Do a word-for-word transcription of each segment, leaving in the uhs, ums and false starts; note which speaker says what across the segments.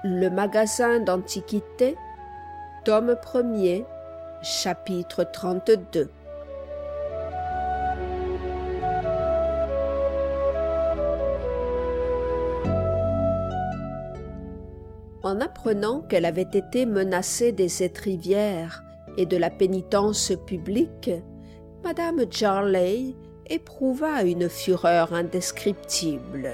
Speaker 1: Le magasin d'antiquités, tome premier, chapitre trente-deux. En apprenant qu'elle avait été menacée des étrivières et de la pénitence publique, madame Jarley éprouva une fureur indescriptible.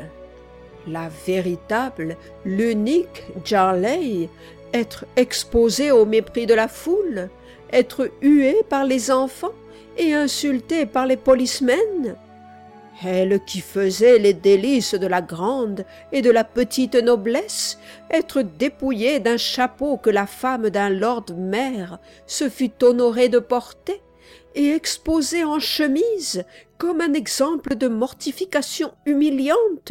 Speaker 1: La véritable, l'unique Jarley, être exposée au mépris de la foule, être huée par les enfants et insultée par les policemen. Elle qui faisait les délices de la grande et de la petite noblesse, être dépouillée d'un chapeau que la femme d'un lord maire se fût honorée de porter, et exposée en chemise comme un exemple de mortification humiliante.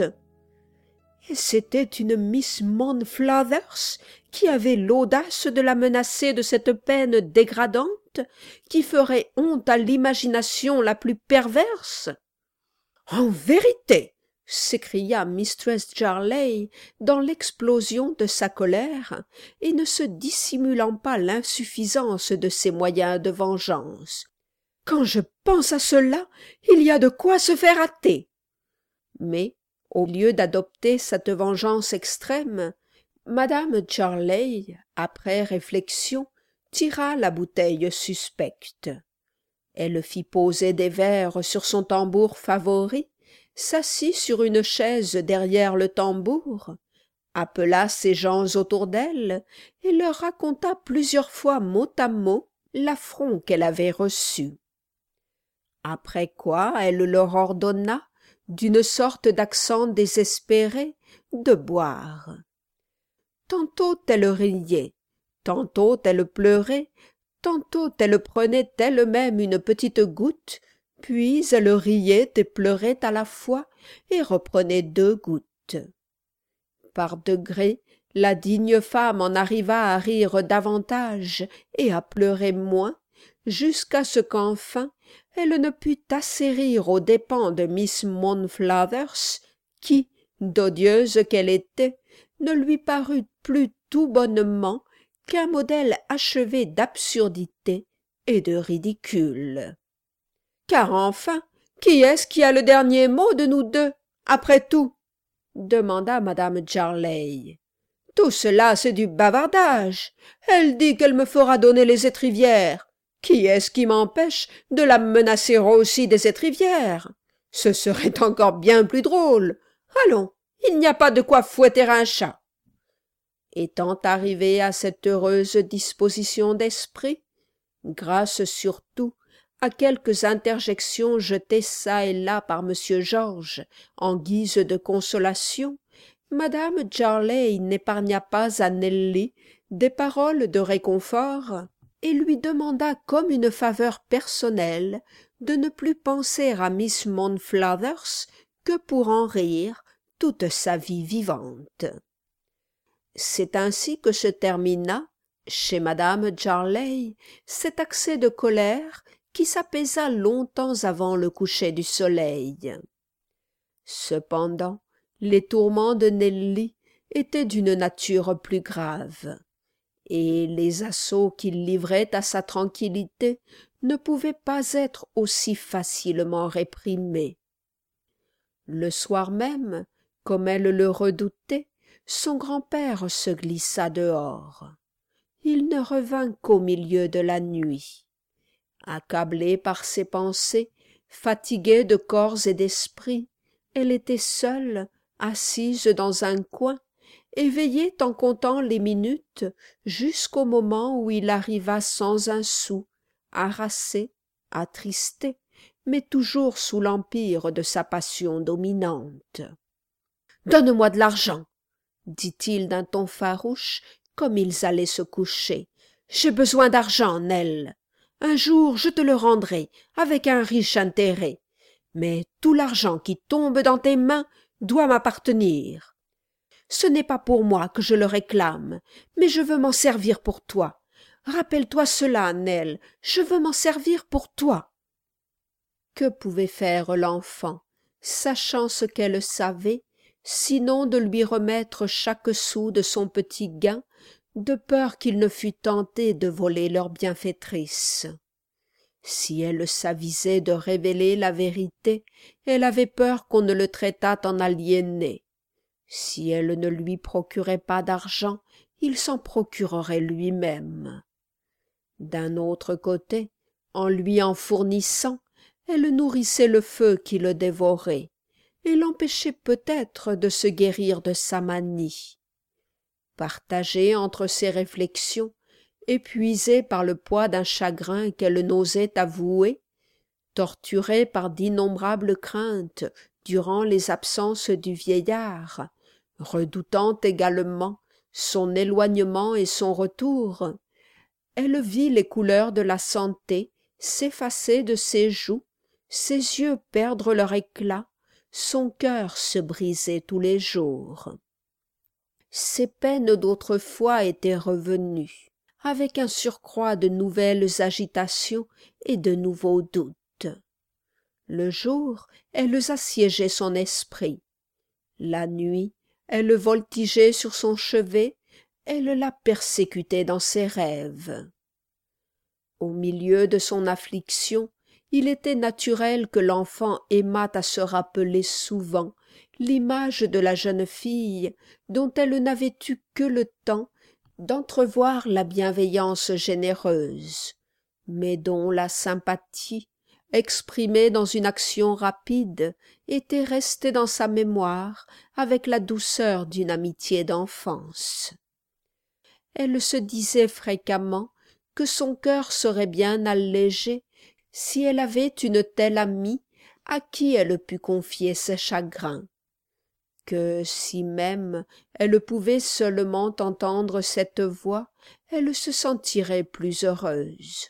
Speaker 1: Et c'était une Miss Monflathers qui avait l'audace de la menacer de cette peine dégradante qui ferait honte à l'imagination la plus perverse. « En vérité !» s'écria mistress Jarley dans l'explosion de sa colère et ne se dissimulant pas l'insuffisance de ses moyens de vengeance. « Quand je pense à cela, il y a de quoi se faire hâter !» Mais, au lieu d'adopter cette vengeance extrême, madame Jarley, après réflexion, tira la bouteille suspecte. Elle fit poser des verres sur son tambour favori, s'assit sur une chaise derrière le tambour, appela ses gens autour d'elle et leur raconta plusieurs fois mot à mot l'affront qu'elle avait reçu. Après quoi elle leur ordonna, d'une sorte d'accent désespéré, de boire. Tantôt elle riait, tantôt elle pleurait, tantôt elle prenait elle-même une petite goutte, puis elle riait et pleurait à la fois et reprenait deux gouttes. Par degrés, la digne femme en arriva à rire davantage et à pleurer moins, jusqu'à ce qu'enfin elle ne pût assez rire aux dépens de Miss Monflathers, qui, d'odieuse qu'elle était, ne lui parut plus tout bonnement qu'un modèle achevé d'absurdité et de ridicule. « Car enfin, qui est-ce qui a le dernier mot de nous deux, après tout ?» demanda madame Jarley. « Tout cela, c'est du bavardage. Elle dit qu'elle me fera donner les étrivières. Qui est-ce qui m'empêche de la menacer aussi des étrivières? Ce serait encore bien plus drôle. Allons, il n'y a pas de quoi fouetter un chat. » Étant arrivée à cette heureuse disposition d'esprit, grâce surtout à quelques interjections jetées çà et là par monsieur Georges en guise de consolation, madame Jarley n'épargna pas à Nelly des paroles de réconfort et lui demanda comme une faveur personnelle de ne plus penser à Miss Monflathers que pour en rire toute sa vie vivante. C'est ainsi que se termina, chez madame Jarley, cet accès de colère qui s'apaisa longtemps avant le coucher du soleil. Cependant, les tourments de Nelly étaient d'une nature plus grave, et les assauts qu'il livrait à sa tranquillité ne pouvaient pas être aussi facilement réprimés. Le soir même, comme elle le redoutait, son grand-père se glissa dehors. Il ne revint qu'au milieu de la nuit. Accablée par ses pensées, fatiguée de corps et d'esprit, elle était seule, assise dans un coin, et veillait en comptant les minutes jusqu'au moment où il arriva sans un sou, harassé, attristé, mais toujours sous l'empire de sa passion dominante. « Donne-moi de l'argent !» dit-il d'un ton farouche, comme ils allaient se coucher. « J'ai besoin d'argent, Nell. Un jour je te le rendrai, avec un riche intérêt. Mais tout l'argent qui tombe dans tes mains doit m'appartenir. Ce n'est pas pour moi que je le réclame, mais je veux m'en servir pour toi. Rappelle-toi cela, Nell, je veux m'en servir pour toi. » Que pouvait faire l'enfant, sachant ce qu'elle savait, sinon de lui remettre chaque sou de son petit gain, de peur qu'il ne fût tenté de voler leur bienfaitrice. Si elle s'avisait de révéler la vérité, elle avait peur qu'on ne le traitât en aliéné. Si elle ne lui procurait pas d'argent, il s'en procurerait lui-même. D'un autre côté, en lui en fournissant, elle nourrissait le feu qui le dévorait, et l'empêchait peut-être de se guérir de sa manie. Partagée entre ces réflexions, épuisée par le poids d'un chagrin qu'elle n'osait avouer, torturée par d'innombrables craintes durant les absences du vieillard, redoutant également son éloignement et son retour, elle vit les couleurs de la santé s'effacer de ses joues, ses yeux perdre leur éclat, son cœur se briser tous les jours. Ses peines d'autrefois étaient revenues, avec un surcroît de nouvelles agitations et de nouveaux doutes. Le jour, elles assiégeaient son esprit. La nuit, elles voltigeaient sur son chevet, elles la persécutaient dans ses rêves. Au milieu de son affliction, il était naturel que l'enfant aimât à se rappeler souvent l'image de la jeune fille dont elle n'avait eu que le temps d'entrevoir la bienveillance généreuse, mais dont la sympathie, exprimée dans une action rapide, était restée dans sa mémoire avec la douceur d'une amitié d'enfance. Elle se disait fréquemment que son cœur serait bien allégé si elle avait une telle amie à qui elle pût confier ses chagrins, que si même elle pouvait seulement entendre cette voix, elle se sentirait plus heureuse.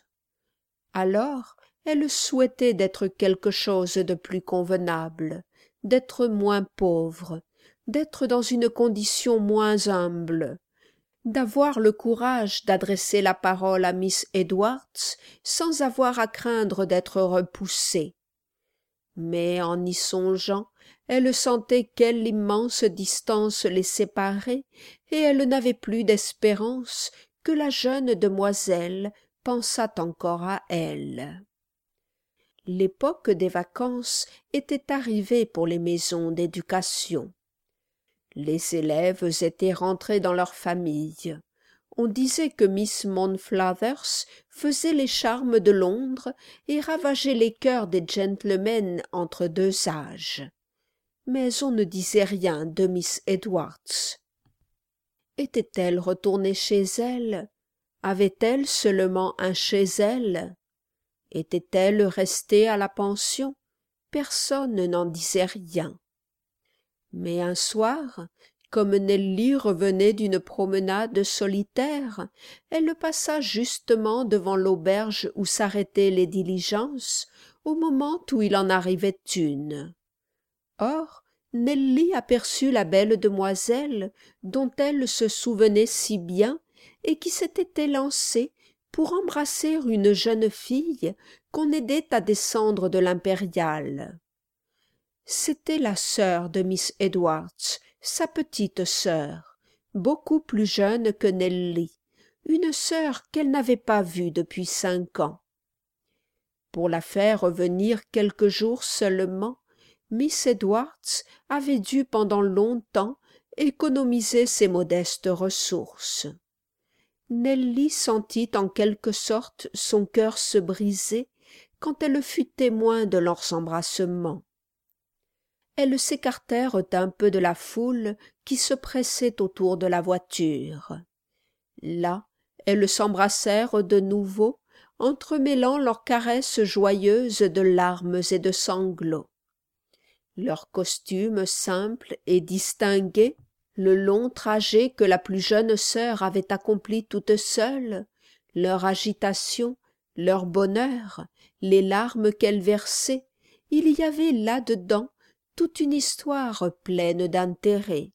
Speaker 1: Alors elle souhaitait d'être quelque chose de plus convenable, d'être moins pauvre, d'être dans une condition moins humble, d'avoir le courage d'adresser la parole à Miss Edwards sans avoir à craindre d'être repoussée. Mais en y songeant, elle sentait quelle immense distance les séparait, et elle n'avait plus d'espérance que la jeune demoiselle pensât encore à elle. L'époque des vacances était arrivée pour les maisons d'éducation. Les élèves étaient rentrés dans leur famille. On disait que Miss Monflathers faisait les charmes de Londres et ravageait les cœurs des gentlemen entre deux âges. Mais on ne disait rien de Miss Edwards. Était-elle retournée chez elle? Avait-elle seulement un chez elle? Était-elle restée à la pension? Personne n'en disait rien. Mais un soir, comme Nelly revenait d'une promenade solitaire, elle passa justement devant l'auberge où s'arrêtaient les diligences, au moment où il en arrivait une. Or, Nelly aperçut la belle demoiselle dont elle se souvenait si bien et qui s'était élancée pour embrasser une jeune fille qu'on aidait à descendre de l'impériale. C'était la sœur de Miss Edwards, sa petite sœur, beaucoup plus jeune que Nelly, une sœur qu'elle n'avait pas vue depuis cinq ans. Pour la faire revenir quelques jours seulement, Miss Edwards avait dû pendant longtemps économiser ses modestes ressources. Nelly sentit en quelque sorte son cœur se briser quand elle fut témoin de leurs embrassements. Elles s'écartèrent un peu de la foule qui se pressait autour de la voiture. Là, elles s'embrassèrent de nouveau, entremêlant leurs caresses joyeuses de larmes et de sanglots. Leur costume simple et distingué, le long trajet que la plus jeune sœur avait accompli toute seule, leur agitation, leur bonheur, les larmes qu'elle versait, il y avait là-dedans toute une histoire pleine d'intérêt.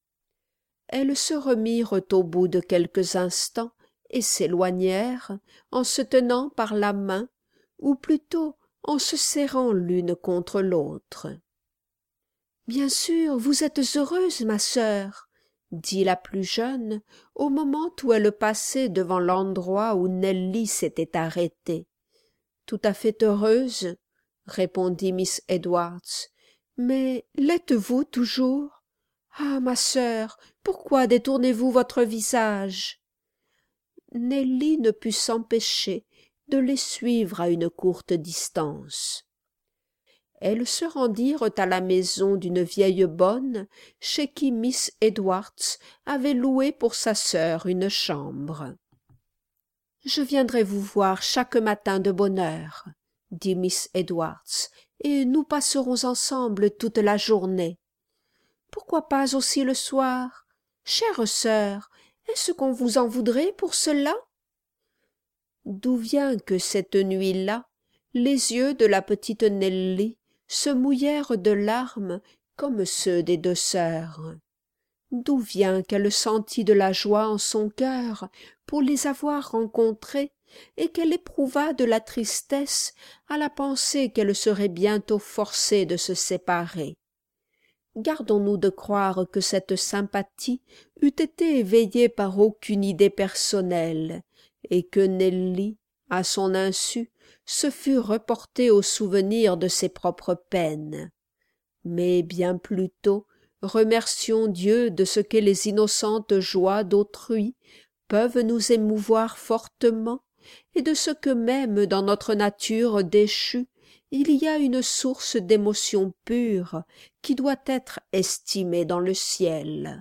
Speaker 1: Elles se remirent au bout de quelques instants et s'éloignèrent en se tenant par la main, ou plutôt en se serrant l'une contre l'autre. Bien sûr, vous êtes heureuse, ma sœur, dit la plus jeune, au moment où elle passait devant l'endroit où Nelly s'était arrêtée. Tout à fait heureuse, répondit miss Edwards. Mais l'êtes-vous toujours? Ah, ma sœur, pourquoi détournez-vous votre visage? Nelly ne put s'empêcher de les suivre à une courte distance. Elles se rendirent à la maison d'une vieille bonne chez qui miss Edwards avait loué pour sa sœur une chambre. « Je viendrai vous voir chaque matin de bonne heure, » dit miss Edwards, « et nous passerons ensemble toute la journée. Pourquoi pas aussi le soir? Chère sœur, est-ce qu'on vous en voudrait pour cela? » D'où vient que cette nuit-là, les yeux de la petite Nelly se mouillèrent de larmes comme ceux des deux sœurs? D'où vient qu'elle sentit de la joie en son cœur pour les avoir rencontrées et qu'elle éprouva de la tristesse à la pensée qu'elle serait bientôt forcée de se séparer? Gardons-nous de croire que cette sympathie eût été éveillée par aucune idée personnelle et que Nelly, à son insu, se fût reportée au souvenir de ses propres peines. Mais bien plutôt, remercions Dieu de ce que les innocentes joies d'autrui peuvent nous émouvoir fortement et de ce que même dans notre nature déchue, il y a une source d'émotion pure qui doit être estimée dans le ciel.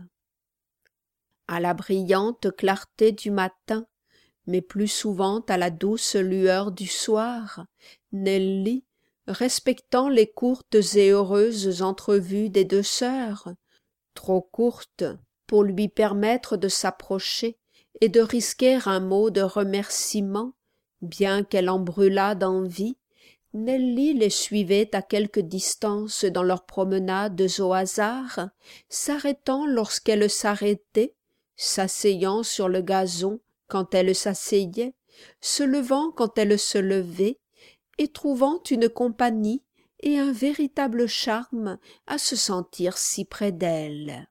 Speaker 1: À la brillante clarté du matin, mais plus souvent à la douce lueur du soir, Nelly, respectant les courtes et heureuses entrevues des deux sœurs, trop courtes pour lui permettre de s'approcher et de risquer un mot de remerciement, bien qu'elle en brûlât d'envie, Nelly les suivait à quelque distance dans leurs promenades au hasard, s'arrêtant lorsqu'elle s'arrêtait, s'asseyant sur le gazon quand elle s'asseyait, se levant quand elle se levait, et trouvant une compagnie et un véritable charme à se sentir si près d'elle.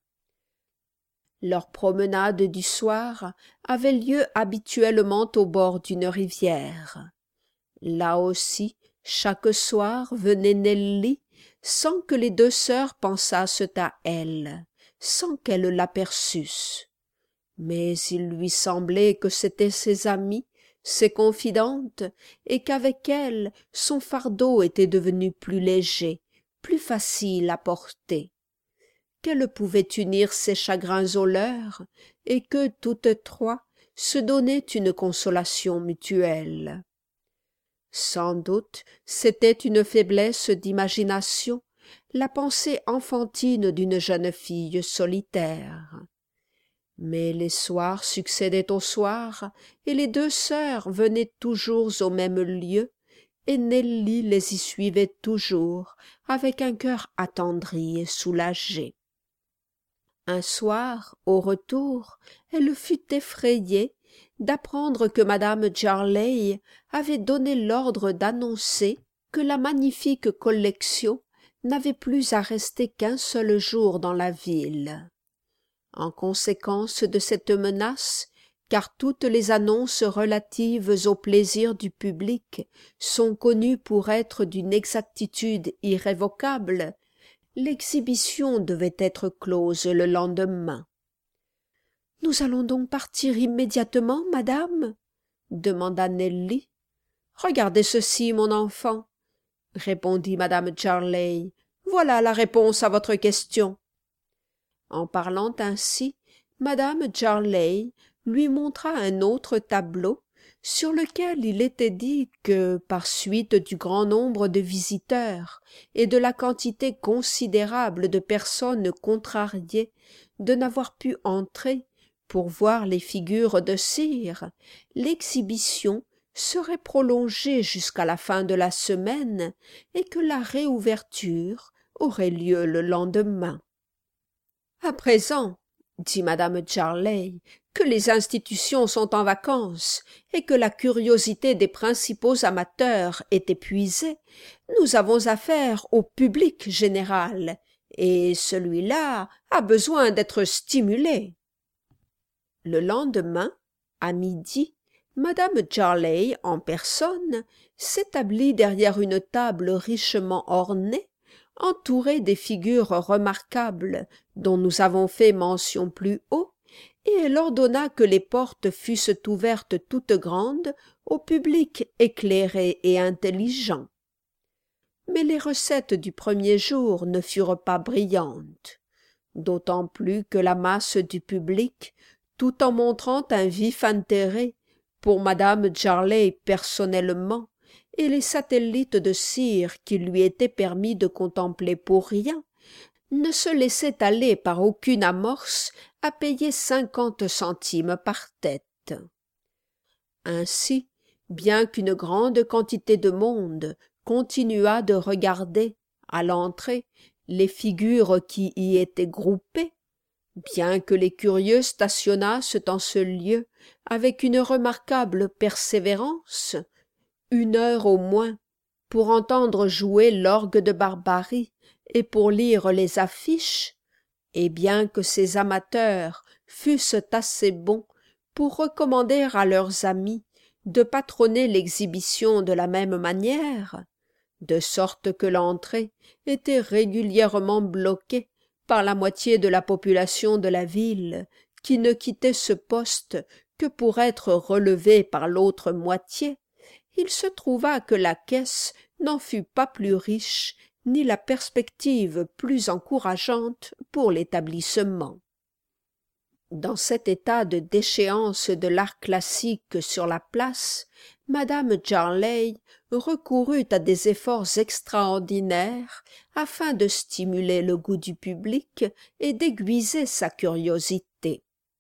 Speaker 1: Leur promenade du soir avait lieu habituellement au bord d'une rivière. Là aussi, chaque soir venait Nelly, sans que les deux sœurs pensassent à elle, sans qu'elles l'aperçussent. Mais il lui semblait que c'étaient ses amies, ses confidentes, et qu'avec elles son fardeau était devenu plus léger, plus facile à porter, qu'elle pouvait unir ses chagrins aux leurs, et que toutes trois se donnaient une consolation mutuelle. Sans doute c'était une faiblesse d'imagination, la pensée enfantine d'une jeune fille solitaire. Mais les soirs succédaient aux soirs, et les deux sœurs venaient toujours au même lieu, et Nelly les y suivait toujours, avec un cœur attendri et soulagé. Un soir, au retour, elle fut effrayée d'apprendre que madame Jarley avait donné l'ordre d'annoncer que la magnifique collection n'avait plus à rester qu'un seul jour dans la ville. En conséquence de cette menace, car toutes les annonces relatives aux plaisirs du public sont connues pour être d'une exactitude irrévocable, l'exhibition devait être close le lendemain. « Nous allons donc partir immédiatement, madame ?» demanda Nelly. « Regardez ceci, mon enfant, » répondit madame Jarley. « Voilà la réponse à votre question. » En parlant ainsi, madame Jarley lui montra un autre tableau sur lequel il était dit que, par suite du grand nombre de visiteurs et de la quantité considérable de personnes contrariées de n'avoir pu entrer pour voir les figures de cire, l'exhibition serait prolongée jusqu'à la fin de la semaine et que la réouverture aurait lieu le lendemain. À présent, dit madame Jarley, que les institutions sont en vacances et que la curiosité des principaux amateurs est épuisée, nous avons affaire au public général, et celui-là a besoin d'être stimulé. » Le lendemain, à midi, madame Jarley en personne s'établit derrière une table richement ornée, entourée des figures remarquables dont nous avons fait mention plus haut, et elle ordonna que les portes fussent ouvertes toutes grandes au public éclairé et intelligent. Mais les recettes du premier jour ne furent pas brillantes, d'autant plus que la masse du public, tout en montrant un vif intérêt pour madame Jarley personnellement, et les satellites de cire qu'il lui était permis de contempler pour rien, ne se laissait aller par aucune amorce à payer cinquante centimes par tête. Ainsi, bien qu'une grande quantité de monde continuât de regarder, à l'entrée, les figures qui y étaient groupées, bien que les curieux stationnassent en ce lieu avec une remarquable persévérance, une heure au moins, pour entendre jouer l'orgue de Barbarie et pour lire les affiches, et bien que ces amateurs fussent assez bons pour recommander à leurs amis de patronner l'exhibition de la même manière, de sorte que l'entrée était régulièrement bloquée par la moitié de la population de la ville, qui ne quittait ce poste que pour être relevée par l'autre moitié, il se trouva que la caisse n'en fut pas plus riche, ni la perspective plus encourageante pour l'établissement. Dans cet état de déchéance de l'art classique sur la place, madame Jarley recourut à des efforts extraordinaires afin de stimuler le goût du public et d'aiguiser sa curiosité.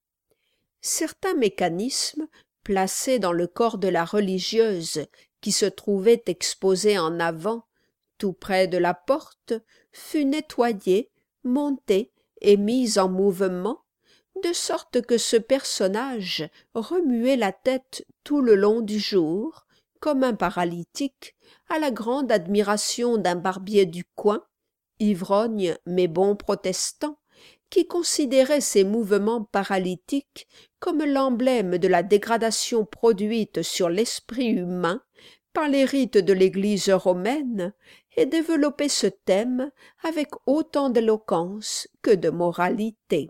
Speaker 1: Certains mécanismes, placés dans le corps de la religieuse qui se trouvait exposé en avant, tout près de la porte, fut nettoyé, monté et mis en mouvement, de sorte que ce personnage remuait la tête tout le long du jour, comme un paralytique, à la grande admiration d'un barbier du coin, ivrogne mais bon protestant, qui considérait ces mouvements paralytiques comme l'emblème de la dégradation produite sur l'esprit humain par les rites de l'Église romaine, et développait ce thème avec autant d'éloquence que de moralité.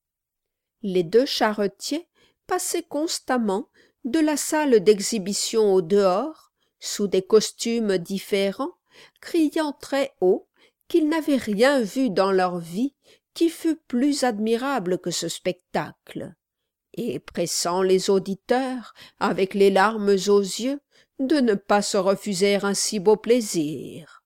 Speaker 1: Les deux charretiers passaient constamment de la salle d'exhibition au dehors, sous des costumes différents, criant très haut qu'ils n'avaient rien vu dans leur vie qui fût plus admirable que ce spectacle, et pressant les auditeurs, avec les larmes aux yeux, de ne pas se refuser un si beau plaisir.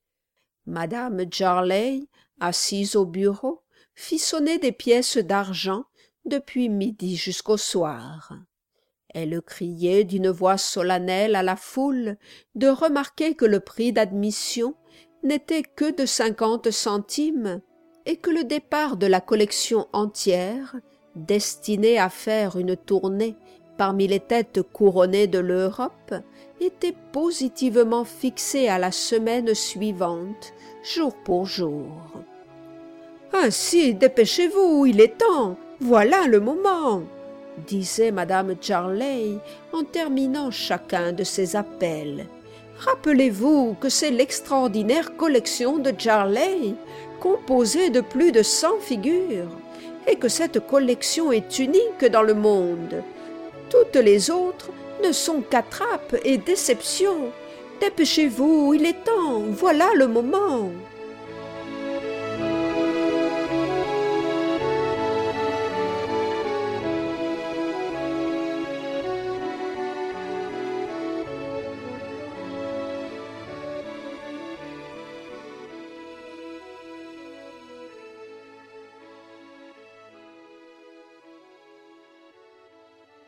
Speaker 1: Madame Jarley, assise au bureau, fit sonner des pièces d'argent depuis midi jusqu'au soir. Elle criait d'une voix solennelle à la foule de remarquer que le prix d'admission n'était que de cinquante centimes et que le départ de la collection entière, destinée à faire une tournée parmi les têtes couronnées de l'Europe, était positivement fixé à la semaine suivante, jour pour jour. « Ainsi, dépêchez-vous, il est temps, voilà le moment !» disait madame Jarley en terminant chacun de ses appels. « Rappelez-vous que c'est l'extraordinaire collection de Jarley, composée de plus de cent figures, et que cette collection est unique dans le monde. Toutes les autres ne sont qu'attrapes et déceptions. Dépêchez-vous, il est temps, voilà le moment !»